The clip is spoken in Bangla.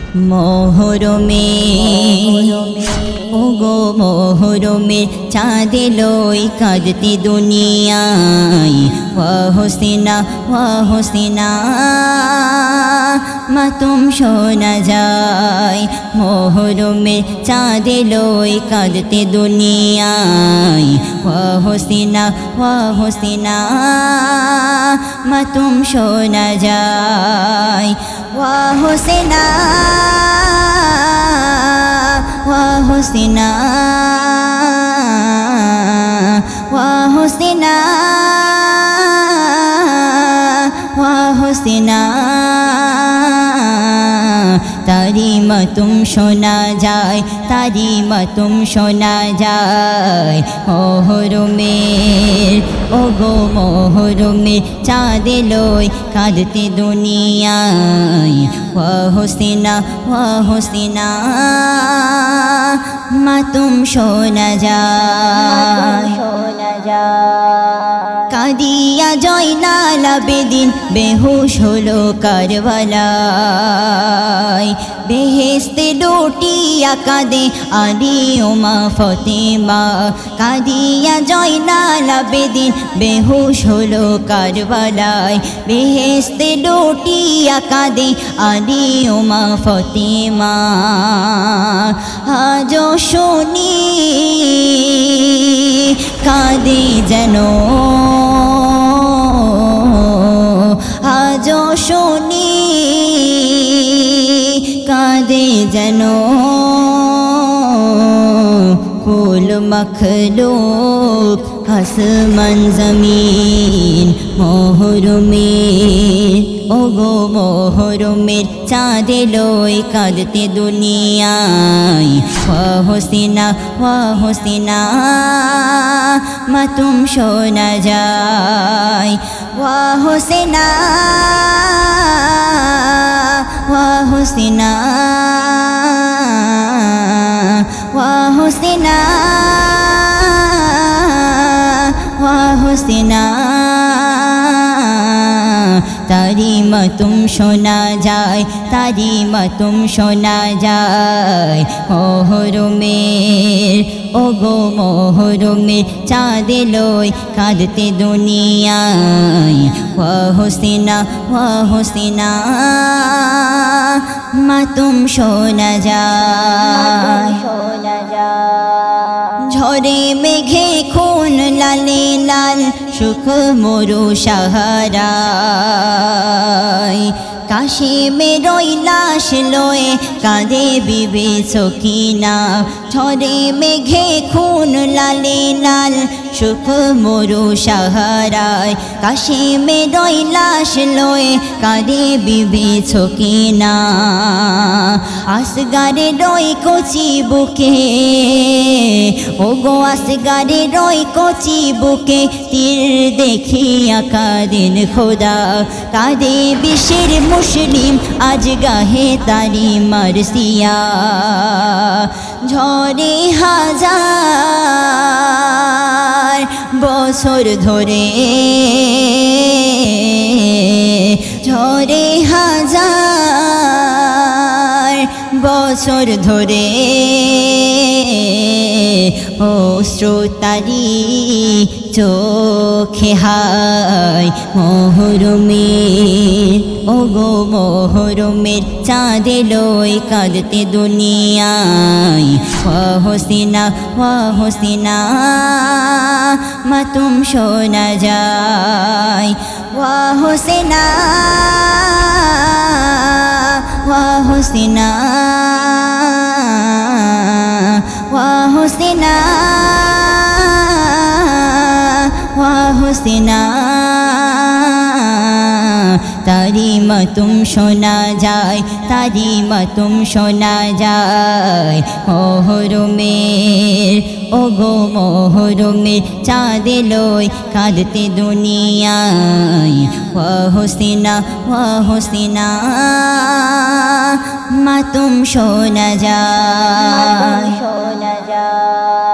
মোহরমে ওগো মোহরমে চাঁদে লই কাঁদতে দুনিয়ায় ওয়া হোসেনা মাতুম শোনা যায় মোহরমে চাঁদে লই কাঁদতে দুনিয়ায় ওয়া হোসেনা মাতুম শোনা যায় ওয়া হোসেনা ওয়া হোসেনা ওয়া হোসেনা ওয়া হোসেনা তারি মাতুম শোনা যায় তারি মাতুম শোনা যায় মোহরমের ওগো মোহরমের চাঁদে লই কাঁদতে দুনিয়ায় ওয়া হোসেনা মাতুম শোনা যায় কাদিয়া জয়নাল আবেদিন বেহুশ হলো কারবালায় বেহেশতে লুটিয়া কাঁদে আলী ওমা ফতেমা কাদিয়া জয়নাল আবেদিন বেহুশ হলো কারবালায় বেহেশতে লুটিয়া কাঁদে আলী ওমা ফতেমা আজ শুনি কাঁদে যেন আজ শুনি কাঁদে যেন কুল মখলুক আসমান জমিন মোহরমের ওগো মোহরমের চাঁদে লই কাঁদতে দুনিয়ায় ওয়া হোসেনা মাতুম শোনা যায় ওয়া হোসেনা ওয়া হোসেনা ওয়া হোসেনা ওয়া হোসেনা তারি মাতুম শোনা যায় তারি মাতুম শোনা যায় মোহরমের ওগো মোহরমের চাঁদে লই কাঁদতে দুনিয়ায় ওয়া হোসেনা মাতুম শোনা যায় ঝরে মেঘে খুন লালে লাল সুখ মরু সাহারায় কাশিমে রই লাশ লয়ে কাঁদে বিবি সকিনা ঝরে মেঘে খুন লালে লাল সুখ মরু সাহারায় কাশিমে রই লাশ লয়ে কাঁদে বিবি সকিনা আসগারে রই কচি বুকে ওগো আসগারে রই কচি বুকে তীর দেখিয়া কাঁদেন খোদা কাঁদে বিশ্বের মুসলিম আজ গাহে তারি মারসিয়া ঝরে হাজার বছর ধরে ঝরে হাজার বছর ধরে অশ্রুতারি চোখে হায় মোহরমের ওগো মোহরমের চাঁদে লই কাঁদতে দুনিয়ায় ওয়া হোসেনা মাতুম শোনা যায় ওয়া হোসেনা ওয়া হোসেনা ওয়া হোসেনা ওয়া হোসেনা তারি মাতুম শোনা যায় তারি মাতুম শোনা যায় মোহরমের ওগো মোহরমের চাঁদে লই কাঁদতে দুনিয়ায় ওয়া হোসেনা মাতুম শোনা যায়